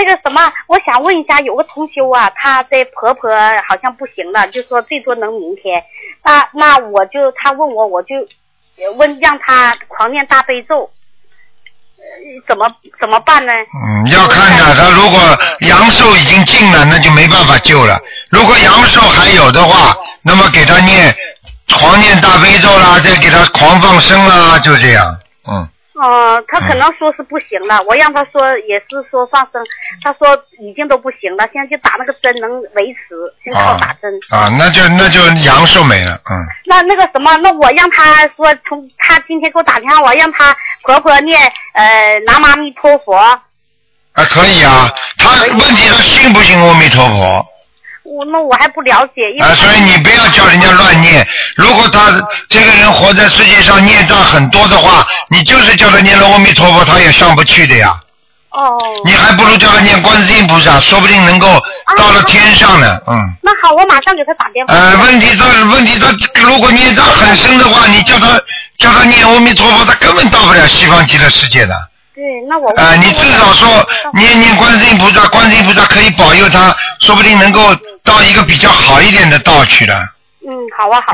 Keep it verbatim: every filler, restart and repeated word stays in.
那个什么，我想问一下，有个同修啊，她的婆婆好像不行了，就说最多能明天。那那我就她问我，我就问让她狂念大悲咒，呃怎么怎么办呢？ 嗯，要看的，他如果阳寿已经尽了，那就没办法救了。如果阳寿还有的话，那么给他念狂念大悲咒啦，再给他狂放生啦，就这样。嗯。 哦、呃，他可能说是不行了，嗯、我让他说也是说放生，他说已经都不行了，现在就打那个针能维持，先靠打针。 啊，啊那就那就阳寿没了，嗯。 那那个什么，那我让他说从他今天给我打电话，我让他婆婆念呃南无阿弥陀佛。 啊，可以啊，他问题他信不信阿弥陀佛？ 我那我还不了解，因为啊，所以你不要叫人家乱念。如果他这个人活在世界上孽障很多的话，你就是叫他念阿弥陀佛，他也上不去的呀。 哦。 你还不如叫他念观世音菩萨，说不定能够到了天上呢。啊、嗯。 那好，我马上给他打电话。 呃，问题他问题他如果孽障很深的话，你叫他叫他念阿弥陀佛，他根本到不了西方极乐世界的。 对，那我啊、呃，你至少说念念观世音菩萨，观世音菩萨可以保佑他，说不定能够到一个比较好一点的道去的。 嗯，好啊，好。